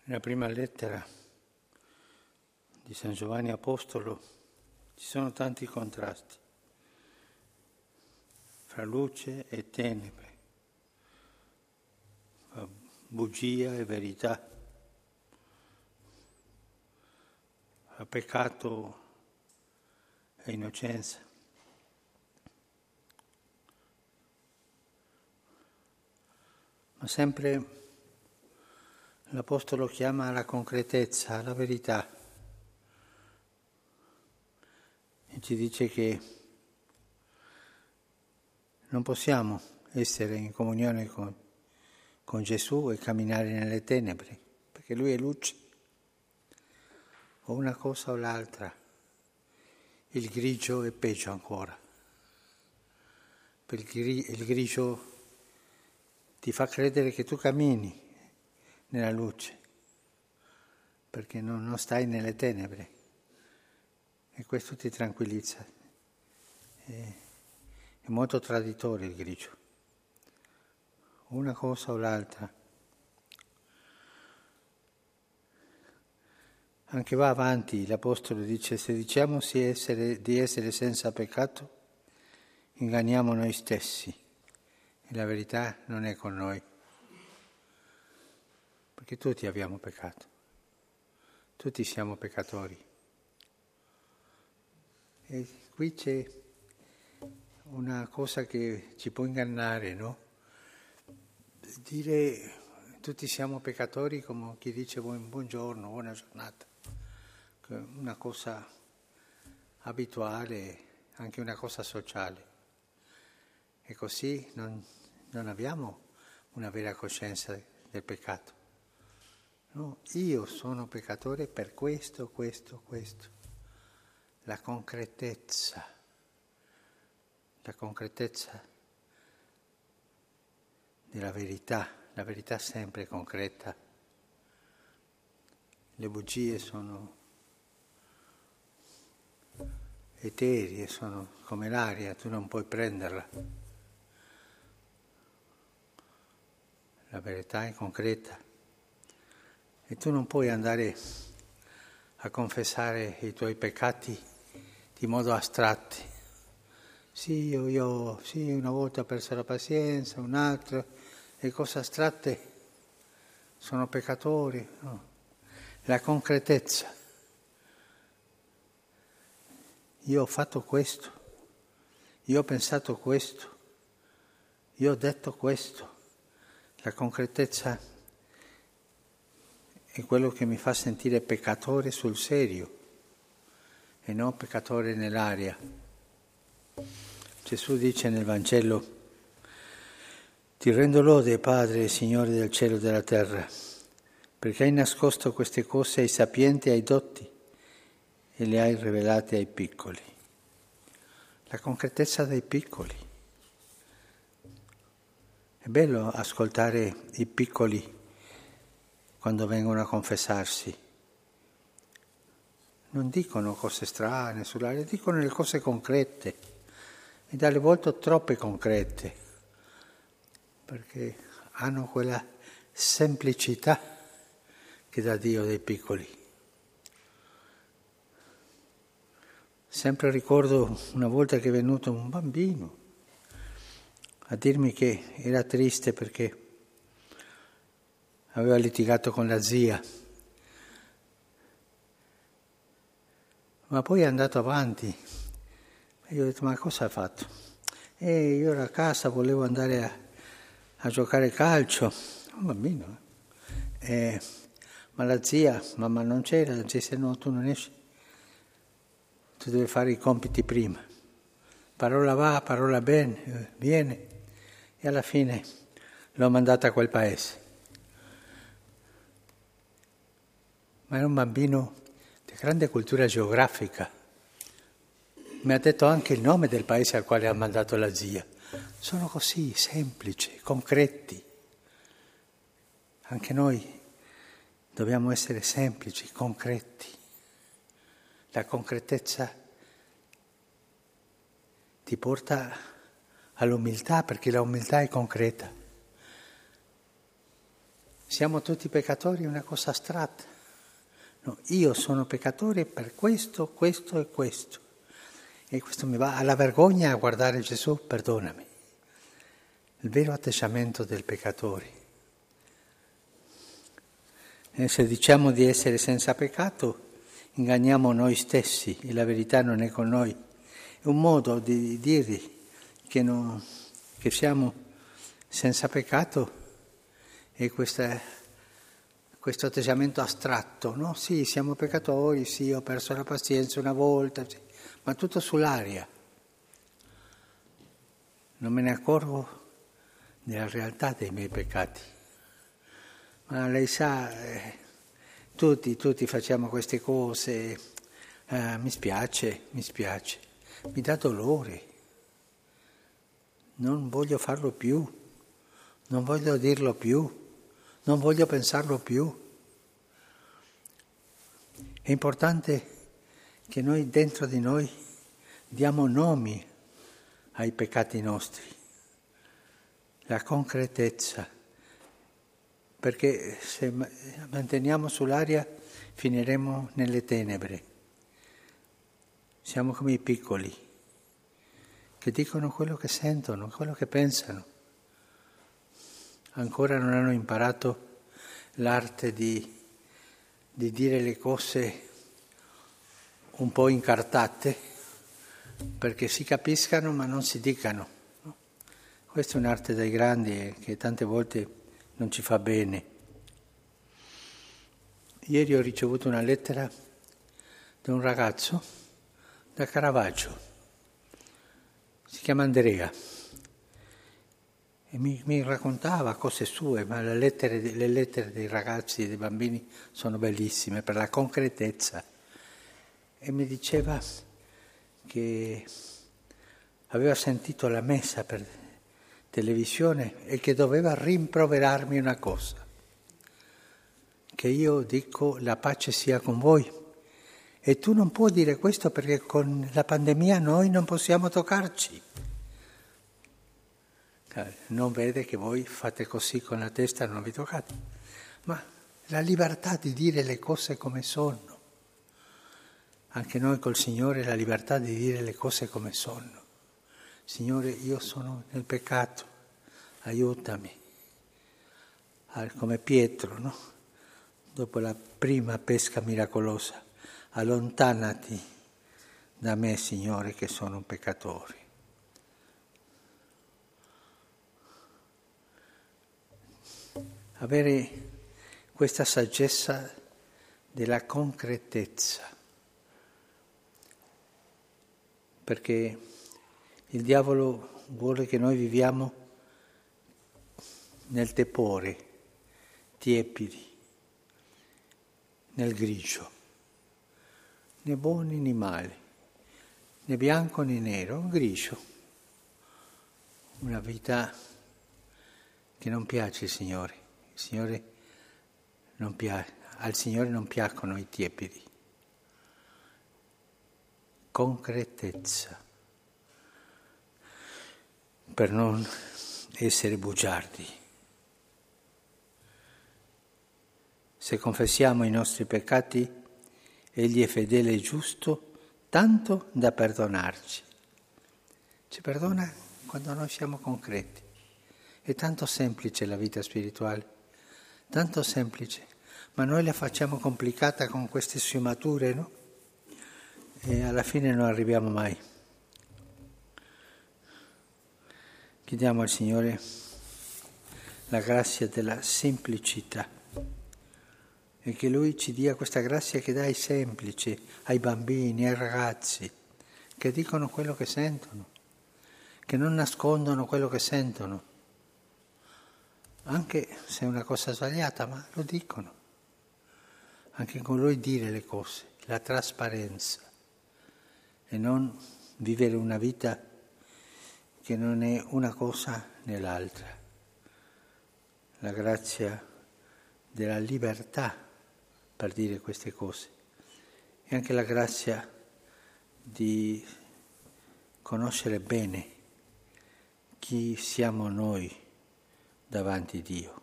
Nella prima lettera di San Giovanni Apostolo ci sono tanti contrasti fra luce e tenebre, fra bugia e verità, fra peccato e innocenza. Ma sempre l'Apostolo chiama alla concretezza, alla verità, e ci dice che non possiamo essere in comunione con Gesù e camminare nelle tenebre, perché Lui è luce, o una cosa o l'altra. Il grigio è peggio ancora, perché il grigio ti fa credere che tu cammini nella luce, perché non stai nelle tenebre, e questo ti tranquillizza. È molto traditore il grigio, una cosa o l'altra. Anche va avanti, l'Apostolo dice: se diciamo di essere senza peccato, inganniamo noi stessi e la verità non è con noi. Perché tutti abbiamo peccato, tutti siamo peccatori. E qui c'è una cosa che ci può ingannare, no? Dire tutti siamo peccatori come chi dice buongiorno, buona giornata, una cosa abituale, anche una cosa sociale. E così non abbiamo una vera coscienza del peccato. No, io sono peccatore per questo. La concretezza della verità, la verità sempre concreta. Le bugie sono eterie, sono come l'aria, tu non puoi prenderla. La verità è concreta e tu non puoi andare a confessare i tuoi peccati di modo astratti. Sì, io una volta ho perso la pazienza, un'altra, le cose astratte sono peccatori. No. La concretezza. Io ho fatto questo, io ho pensato questo, io ho detto questo. La concretezza è quello che mi fa sentire peccatore sul serio e non peccatore nell'aria. Gesù dice nel Vangelo: ti rendo lode, Padre, Signore del cielo e della terra, perché hai nascosto queste cose ai sapienti e ai dotti e le hai rivelate ai piccoli. La concretezza dei piccoli. È bello ascoltare i piccoli quando vengono a confessarsi. Non dicono cose strane sull'aria, dicono le cose concrete, e dalle volte troppe concrete, perché hanno quella semplicità che dà Dio dei piccoli. Sempre ricordo una volta che è venuto un bambino a dirmi che era triste perché aveva litigato con la zia, ma poi è andato avanti. E io ho detto: ma cosa ha fatto? Io ero a casa, volevo andare a giocare calcio, un bambino, ma la zia, mamma non c'era, la zia disse: no, tu non esci, tu devi fare i compiti prima. Parola va, parola viene, e alla fine l'ho mandata a quel paese. Ma era un bambino di grande cultura geografica. Mi ha detto anche il nome del paese al quale ha mandato la zia. Sono così semplici, concreti. Anche noi dobbiamo essere semplici, concreti. La concretezza ti porta all'umiltà, perché la umiltà è concreta. siamo tutti peccatori è una cosa astratta. No, io sono peccatore per questo, questo e questo. E questo mi va alla vergogna a guardare Gesù, perdonami. Il vero atteggiamento del peccatore. E se diciamo di essere senza peccato, inganniamo noi stessi e la verità non è con noi. È un modo di dire che siamo senza peccato e questo atteggiamento astratto, no? Sì, siamo peccatori, sì, ho perso la pazienza una volta, sì, ma tutto sull'aria. Non me ne accorgo della realtà dei miei peccati. Ma lei sa, tutti facciamo queste cose, mi spiace, mi dà dolore, non voglio farlo più, non voglio dirlo più, non voglio pensarlo più. È importante che noi dentro di noi diamo nomi ai peccati nostri, la concretezza, perché se manteniamo sull'aria finiremo nelle tenebre. Siamo come i piccoli, che dicono quello che sentono, quello che pensano. Ancora non hanno imparato l'arte di dire le cose un po' incartate, perché si capiscano ma non si dicano. Questa è un'arte dei grandi che tante volte non ci fa bene. Ieri ho ricevuto una lettera da un ragazzo da Caravaggio, si chiama Andrea, e mi raccontava cose sue, ma le lettere dei ragazzi e dei bambini sono bellissime per la concretezza. E mi diceva che aveva sentito la messa per televisione e che doveva rimproverarmi una cosa, che io dico la pace sia con voi e tu non puoi dire questo perché con la pandemia noi non possiamo toccarci. Non vede che voi fate così con la testa, non vi toccate, ma la libertà di dire le cose come sono. Anche noi col Signore la libertà di dire le cose come sono. Signore, io sono nel peccato, aiutami. Come Pietro, no? Dopo la prima pesca miracolosa, allontanati da me, Signore, che sono un peccatore. Avere questa saggezza della concretezza, perché il diavolo vuole che noi viviamo nel tepore, tiepidi, nel grigio, né buoni né mali, né bianco né nero, grigio, una vita che non piace al Signore. Il Signore non piace, al Signore non piacciono i tiepidi. Concretezza, per non essere bugiardi. Se confessiamo i nostri peccati, Egli è fedele e giusto tanto da perdonarci. Ci perdona quando noi siamo concreti. È tanto semplice la vita spirituale, tanto semplice, ma noi la facciamo complicata con queste sfumature, no? E alla fine non arriviamo mai. Chiediamo al Signore la grazia della semplicità e che Lui ci dia questa grazia che dà ai semplici, ai bambini, ai ragazzi, che dicono quello che sentono, che non nascondono quello che sentono, anche se è una cosa sbagliata, ma lo dicono. Anche con Lui dire le cose, la trasparenza, e non vivere una vita che non è una cosa né l'altra. La grazia della libertà per dire queste cose e anche la grazia di conoscere bene chi siamo noi davanti a Dio.